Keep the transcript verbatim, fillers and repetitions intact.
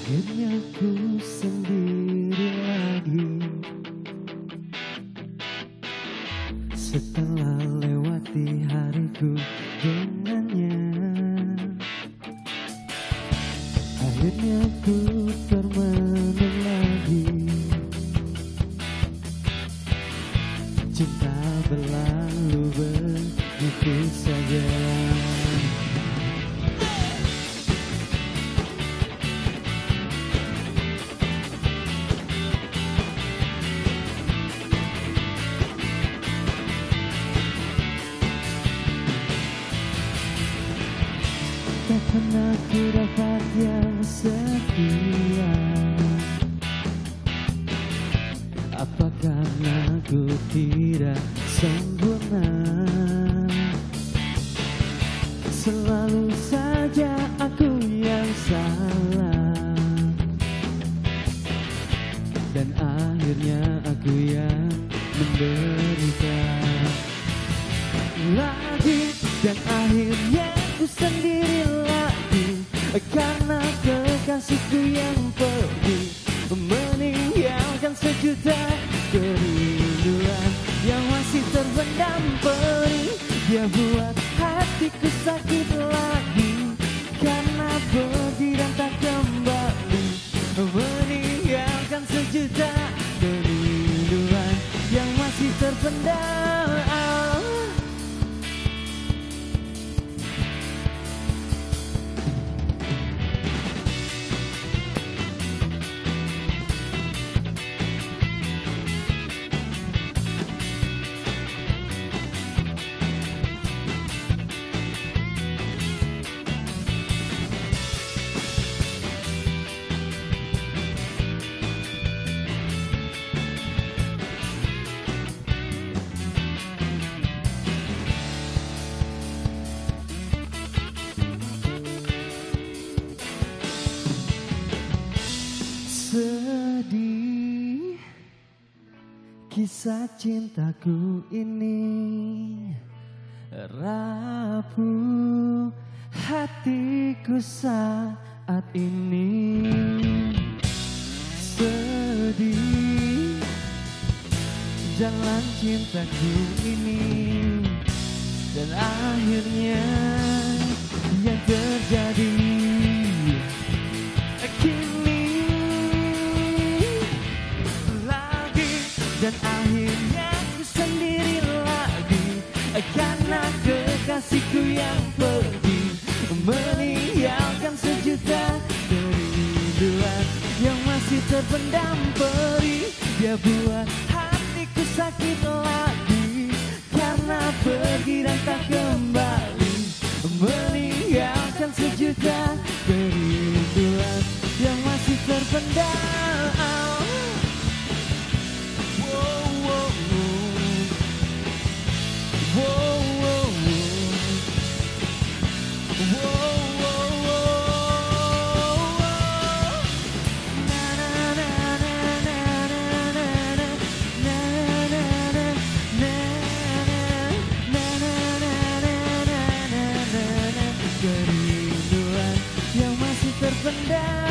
Akhirnya ku sendiri lagi setelah lewati hariku dengannya. Akhirnya ku termenung lagi, cinta berlalu begitu saja. Tak pernah ku dapat yang setia. Apa karena ku tidak sempurna? Selalu saja aku yang salah, dan akhirnya aku yang menderita lagi. Dan akhirnya ku sendiri lagi karena kekasihku yang pergi, meninggalkan sejuta kerinduan yang masih terpendam perih. Dia buat hatiku sakit lagi karena pergi dan tak kembali, meninggalkan sejuta kerinduan yang masih terpendam. Sedih kisah cintaku ini, rapuh hatiku saat ini. Sedih jalan cintaku ini, dan akhirnya yang terjadi dan akhirnya ku sendiri lagi karena kekasihku yang pergi, meninggalkan sejuta kerinduan yang masih terpendam perih. Dia buat hatiku sakit lagi karena pergi dan tak kembali, meninggalkan sejuta kerinduan yang masih terpendam. Kerinduan yang masih terpendam.